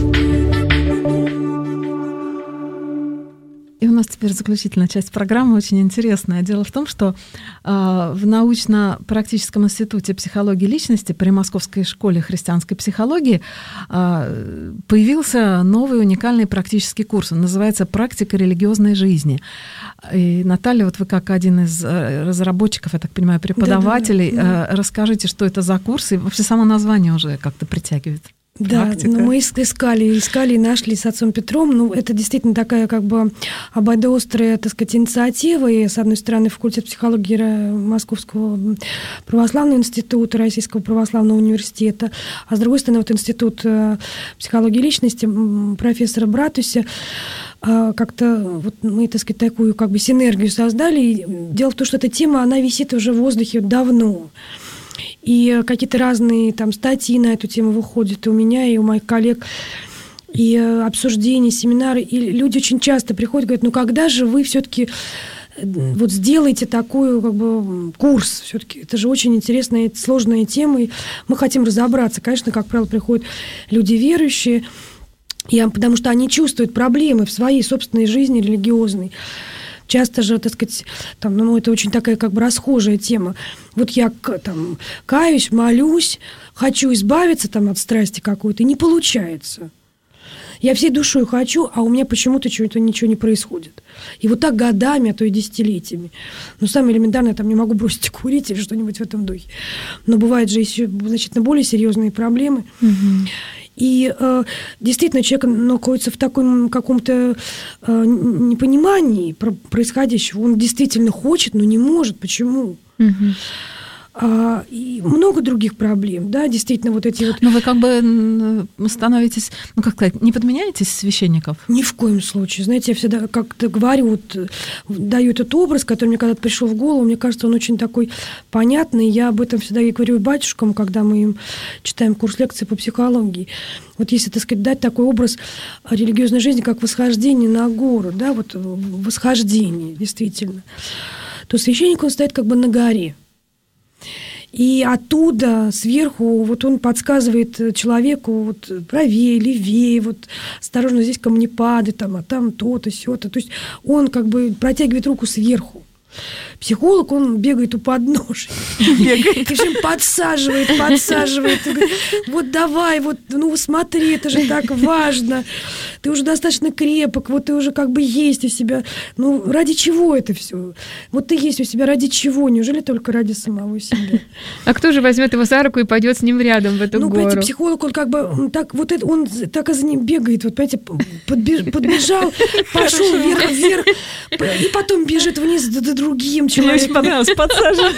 И у нас теперь заключительная часть программы, очень интересная. Дело в том, что э, в научно-практическом институте психологии личности при Московской школе христианской психологии э, появился новый уникальный практический курс. Он называется «Практика религиозной жизни». И, Наталья, вот вы как один из разработчиков, я так понимаю, преподавателей, да, да, да. Э, расскажите, что это за курс, и вообще само название уже как-то притягивает. Да, ну, мы искали, искали и нашли с отцом Петром. Ну, это действительно такая как бы обоюдоострая, так сказать, инициатива. И, с одной стороны, факультет психологии Московского православного института, Российского православного университета, а с другой стороны, вот институт психологии личности профессора Братуся. Как-то вот мы, так сказать, такую как бы синергию создали. И дело в том, что эта тема, она висит уже в воздухе давно. И какие-то разные там статьи на эту тему выходят и у меня, и у моих коллег, и обсуждения, семинары. И люди очень часто приходят и говорят, ну когда же вы все-таки вот сделаете такой как бы курс? Все-таки это же очень интересная, сложная тема, и мы хотим разобраться. Конечно, как правило, приходят люди верующие, Я, потому что они чувствуют проблемы в своей собственной жизни религиозной. Часто же, так сказать, там, ну, это очень такая как бы расхожая тема. Вот я там каюсь, молюсь, хочу избавиться там от страсти какой-то, и не получается. Я всей душой хочу, а у меня почему-то чего-то ничего не происходит. И вот так годами, а то и десятилетиями. Ну, самое элементарное, там, не могу бросить курить или что-нибудь в этом духе. Но бывают же еще значительно более серьезные проблемы. Угу. И э, действительно человек находится в таком каком-то э, непонимании происходящего. Он действительно хочет, но не может. Почему? Угу. А, и много других проблем, да, действительно вот эти вот... Но вы как бы становитесь, ну как сказать, не подменяетесь священников? Ни в коем случае. Знаете, я всегда как-то говорю, вот, даю этот образ, который мне когда-то пришел в голову, мне кажется, он очень такой понятный. Я об этом всегда и говорю батюшкам, когда мы им читаем курс лекций по психологии. Вот если, так сказать, дать такой образ религиозной жизни, как восхождение на гору, да, вот восхождение, действительно, то священник, он стоит как бы на горе. И оттуда, сверху, вот он подсказывает человеку вот правее, левее, вот осторожно, здесь камнепады, там, а там то-то, сё-то. То есть он как бы протягивает руку сверху. Психолог, он бегает у подножия. Бегает. И всем подсаживает, подсаживает. Говорит, вот давай, вот, ну смотри, это же так важно. Ты уже достаточно крепок, вот ты уже как бы есть у себя. Ну, ради чего это все? Вот ты есть у себя ради чего? Неужели только ради самого себя? А кто же возьмет его за руку и пойдет с ним рядом в эту ну, гору? Ну, понимаете, психолог, он как бы он так вот это, он так и за ним бегает, вот, понимаете, подбеж, подбежал, пошел вверх, вверх, и потом бежит вниз до другим человеком. Мне очень понравилось, подсаживает.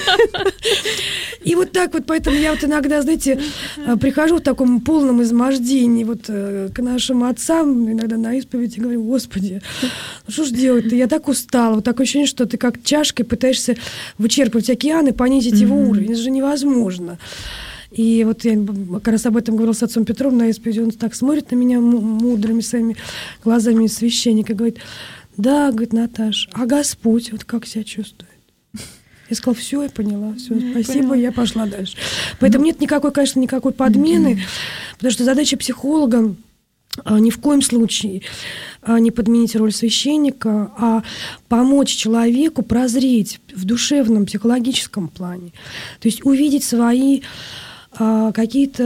И вот так вот, поэтому я вот иногда, знаете, прихожу в таком полном измождении вот к нашим отцам, иногда на исповедь, и говорю, Господи, ну что ж делать-то, я так устала, вот такое ощущение, что ты как чашкой пытаешься вычерпывать океан и понизить mm-hmm. его уровень, это же невозможно. И вот я как раз об этом говорила с отцом Петром на исповеди, он так смотрит на меня мудрыми своими глазами священника и говорит, да, говорит, Наташа, а Господь вот как себя чувствует? Я сказала, все, я поняла, все, я спасибо, поняла. Я пошла дальше. Поэтому нет никакой, конечно, никакой подмены, mm-hmm. потому что задача психолога а, ни в коем случае а, не подменить роль священника, а помочь человеку прозреть в душевном, психологическом плане. То есть увидеть свои а, какие-то...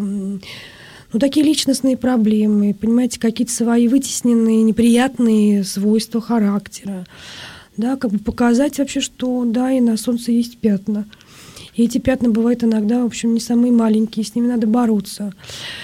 ну, такие личностные проблемы, понимаете, какие-то свои вытесненные, неприятные свойства характера. Да, как бы показать вообще, что да, и на солнце есть пятна. И эти пятна бывают иногда, в общем, не самые маленькие, с ними надо бороться.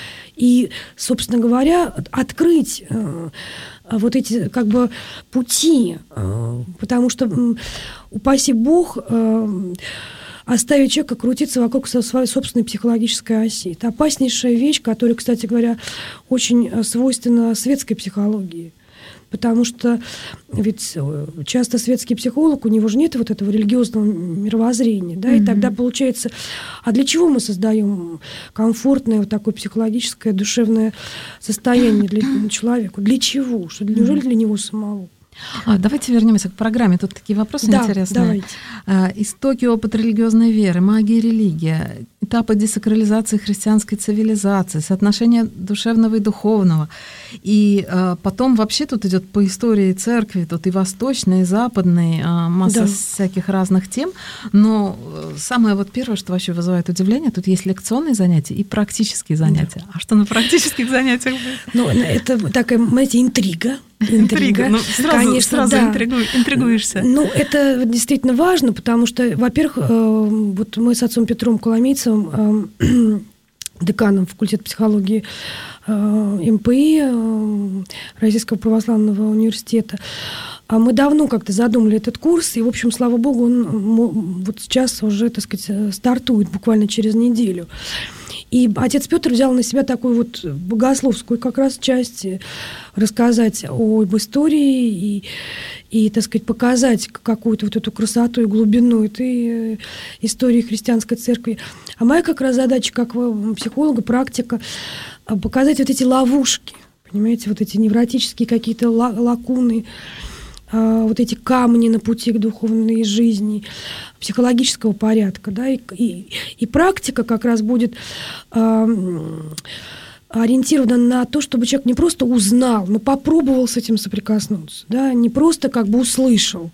И, собственно говоря, открыть э, вот эти как бы пути, э, потому что, э, упаси Бог, э, оставить человека крутиться вокруг своей собственной психологической оси. Это опаснейшая вещь, которая, кстати говоря, очень свойственна светской психологии. Потому что ведь часто светский психолог, у него же нет вот этого религиозного мировоззрения, да, mm-hmm. и тогда получается, а для чего мы создаем комфортное вот такое психологическое, душевное состояние для человека? Для чего? Что, неужели для него самого? А, давайте вернемся к программе. Тут такие вопросы да, интересные. Давайте. А, истоки, опыт религиозной веры, магия и религия, этапы десакрализации христианской цивилизации, соотношение душевного и духовного. И а, потом вообще тут идет по истории церкви, тут и восточной, и западной, а, масса да. всяких разных тем. Но самое вот первое, что вообще вызывает удивление, тут есть лекционные занятия и практические занятия. Да. А что на практических занятиях будет? Ну, это такая, знаете, интрига. Интрига. Интрига. Ну, сразу, конечно, сразу да. интригу, интригуешься. Ну, это действительно важно, потому что, во-первых, э, вот мы с отцом Петром Коломейцевым, э, деканом факультета психологии э, эм пэ и э, Российского православного университета, мы давно как-то задумали этот курс, и, в общем, слава богу, он вот сейчас уже, так сказать, стартует буквально через неделю. И отец Петр взял на себя такую вот богословскую как раз часть рассказать об истории и, и, так сказать, показать какую-то вот эту красоту и глубину этой истории христианской церкви. А моя как раз задача как психолога, практика, показать вот эти ловушки, понимаете, вот эти невротические какие-то лакуны, вот эти камни на пути к духовной жизни, психологического порядка, да, и, и, и практика как раз будет э, ориентирована на то, чтобы человек не просто узнал, но попробовал с этим соприкоснуться, да, не просто как бы услышал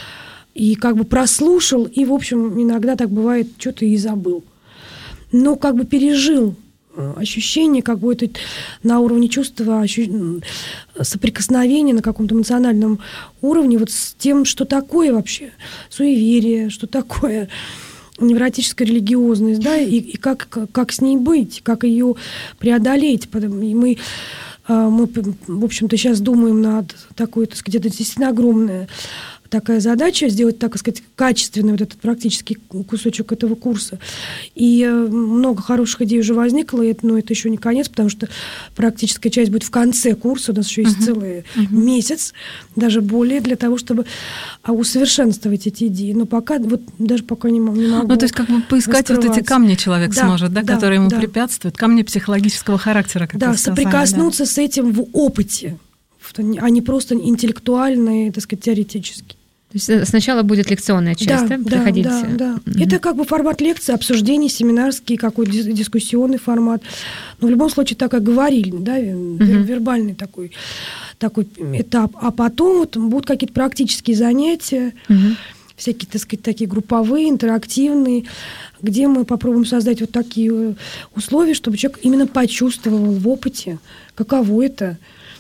и как бы прослушал, и, в общем, иногда так бывает, что-то и забыл, но как бы пережил ощущение какое-то на уровне чувства, ощущ... соприкосновения на каком-то эмоциональном уровне вот с тем, что такое вообще суеверие, что такое невротическая религиозность, да, и, и как, как с ней быть, как ее преодолеть. И мы, мы, в общем-то, сейчас думаем над такой, так сказать, это действительно огромная такая задача, сделать, так сказать, качественный вот этот практический кусочек этого курса. И много хороших идей уже возникло, но это еще не конец, потому что практическая часть будет в конце курса, у нас еще есть uh-huh. целый uh-huh. месяц, даже более, для того, чтобы усовершенствовать эти идеи. Но пока, вот даже пока не, не могу. Ну, то есть как бы поискать вот эти камни человек да, сможет, да, да, которые ему да. препятствуют, камни психологического характера, как да, вы сказали. Соприкоснуться да. с этим в опыте, а не просто интеллектуально и, так сказать, теоретически. То есть сначала будет лекционная часть, да, да, проходить? Да, да. Mm-hmm. Это как бы формат лекции, обсуждений, семинарский, какой-то дискуссионный формат. Но в любом случае так, как говорили, да, mm-hmm. вербальный такой, такой этап. А потом вот будут какие-то практические занятия, mm-hmm. всякие, так сказать, такие групповые, интерактивные, где мы попробуем создать вот такие условия, чтобы человек именно почувствовал в опыте, каково это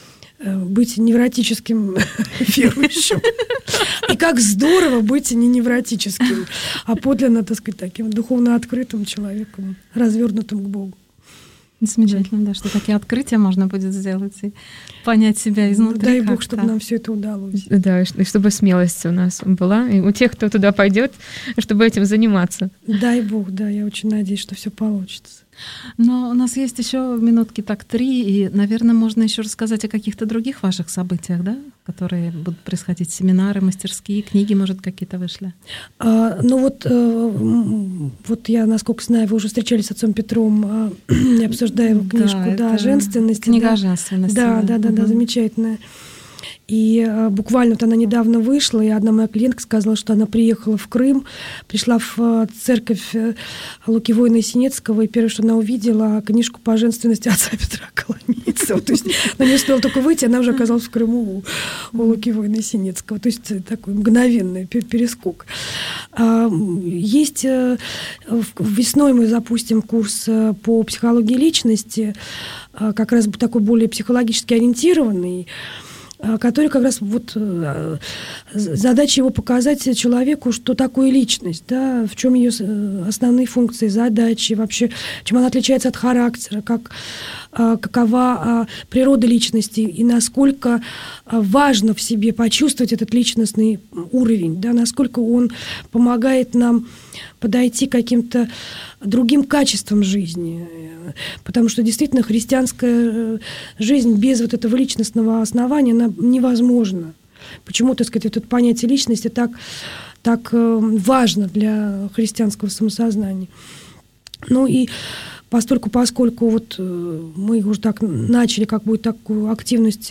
быть невротическим верующим. И как здорово быть не невротическим, а подлинно, так сказать, таким духовно открытым человеком, развернутым к Богу. Замечательно, да, что такие открытия можно будет сделать и понять себя изнутри. Дай Бог, чтобы нам все это удалось. Да, и чтобы смелость у нас была, и у тех, кто туда пойдет, чтобы этим заниматься. Дай Бог, да, я очень надеюсь, что все получится. Но у нас есть еще минутки так три, и, наверное, можно еще рассказать о каких-то других ваших событиях, да, которые будут происходить, семинары, мастерские, книги, может, какие-то вышли? А, ну вот, а, вот я, насколько знаю, вы уже встречались с отцом Петром, а, обсуждая его книжку, да, да «Женственность». Книга да, о женственности. Да, да, да, да, да, замечательная. И а, буквально вот она недавно вышла, и одна моя клиентка сказала, что она приехала в Крым, пришла в а, церковь Луки Воина Синецкого, и первое, что она увидела, книжку по женственности отца Петра Коломийцева. То есть она не успела только выйти, она уже оказалась в Крыму у, у Луки Воина Синецкого. То есть такой мгновенный перескок. А, есть весной мы запустим курс по психологии личности, как раз такой более психологически ориентированный, который как раз вот задача его показать человеку, что такое личность, да, в чем ее основные функции, задачи, вообще, чем она отличается от характера, как, какова природа личности и насколько важно в себе почувствовать этот личностный уровень, да, насколько он помогает нам подойти к каким-то другим качествам жизни. Потому что действительно христианская жизнь без вот этого личностного основания она невозможна. Почему, так сказать, вот это понятие личности так, так важно для христианского самосознания. Ну и постольку, поскольку вот мы уже так начали какую-то такую активность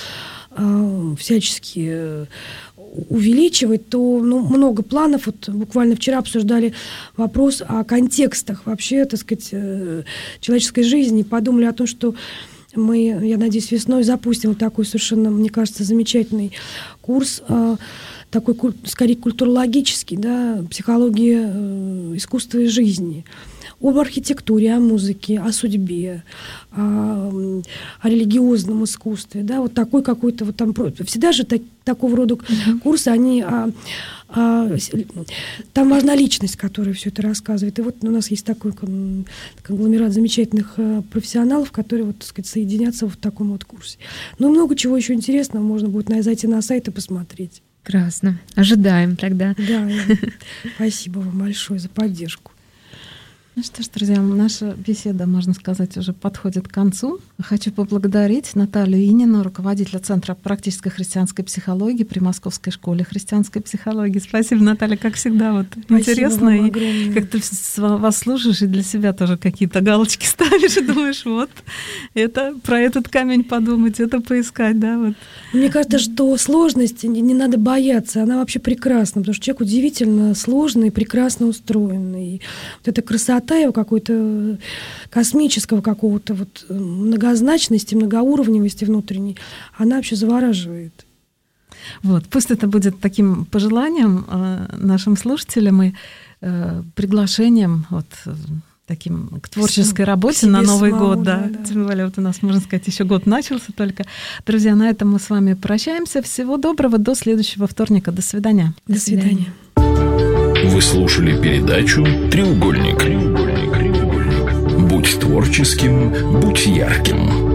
всячески увеличивать, то ну, много планов. Вот буквально вчера обсуждали вопрос о контекстах вообще, так сказать, человеческой жизни. Подумали о том, что мы, я надеюсь, весной запустим такой совершенно, мне кажется, замечательный курс, такой, скорее, культурологический, да, психология искусства и жизни. Об архитектуре, о музыке, о судьбе, о, о религиозном искусстве, да, вот такой какой-то вот там всегда же так, такого рода mm-hmm. курсы, они а, а, там важна личность, которая все это рассказывает. И вот у нас есть такой конгломерат замечательных профессионалов, которые вот, так сказать, соединятся в таком вот курсе. Но много чего еще интересного можно будет зайти на сайт и посмотреть. Прекрасно. Ожидаем тогда. Да. Спасибо вам большое за поддержку. Ну что ж, друзья, наша беседа, можно сказать, уже подходит к концу. Хочу поблагодарить Наталью Инину, руководителя Центра практической христианской психологии при Московской школе христианской психологии. Спасибо, Наталья, как всегда, вот интересно. И как ты вас слушаешь, и для себя тоже какие-то галочки ставишь, и думаешь, вот, это про этот камень подумать, это поискать, да, вот. Мне кажется, что сложности не, не надо бояться, она вообще прекрасна, потому что человек удивительно сложный, прекрасно устроенный. Вот эта красота красота его какой-то космического какого-то вот многозначности, многоуровневости внутренней, она вообще завораживает. Вот, пусть это будет таким пожеланием э, нашим слушателям и э, приглашением вот, э, таким к творческой работе на Новый самому, год. Да, да. Тем более вот у нас, можно сказать, еще год начался только. Друзья, на этом мы с вами прощаемся. Всего доброго, до следующего вторника. До свидания. До, до свидания. Вы слушали передачу «Треугольник». «Треугольник». Будь творческим, будь ярким.